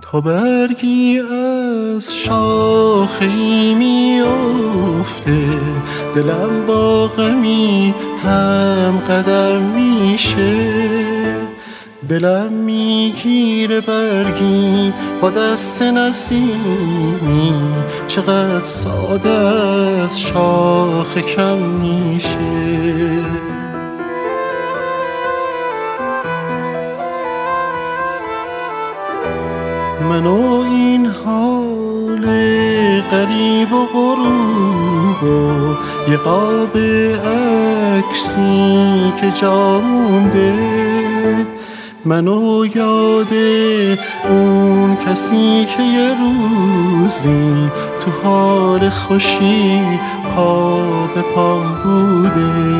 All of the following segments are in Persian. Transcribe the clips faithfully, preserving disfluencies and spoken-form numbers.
تا برگی از شاخه‌ای میفته، دلم با غمی هم قدم میشه. دلم میگیره برگی با دست نسیمی، چقدر ساده از شاخه کم میشه. من و این حال غریب و غروب و یه قاب عکسی که جا مونده، من و یاد اون کسی که یه روزی تو حال خوشی پا به پام بوده.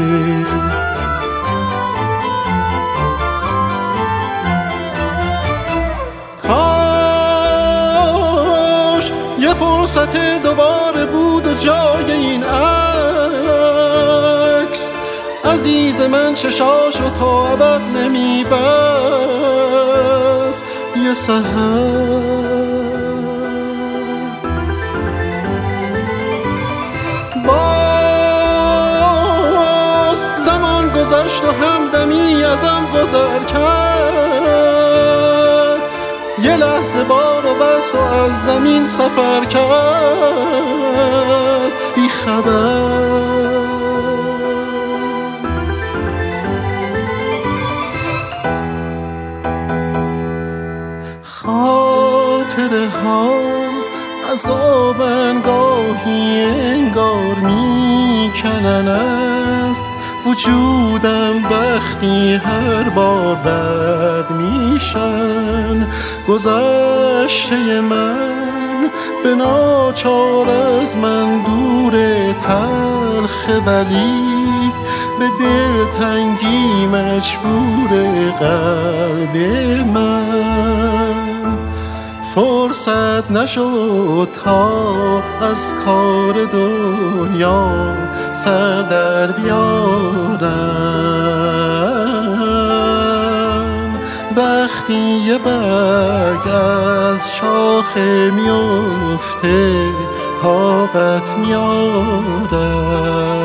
یه فرصت دوباره بود و جای این عکس، عزیز من چشاشو تا ابد نمیبست. یه سحر باز زمان گذشت و همدمی ازم گذر کرد، یه لحظه بار و بست و از زمین سفر کرد بی خبر. خاطره ها عذابن گاهی انگار میکنن از وجودم وقتی هر بار رد میشن. گذشته من به ناچار از من دوره تلخه، ولی به دلتنگی مجبور قلب من. فرصت نشد تا از کار دنیا سر در بیارم. وقتی یه برگ از شاخه میفته طاقت میارم.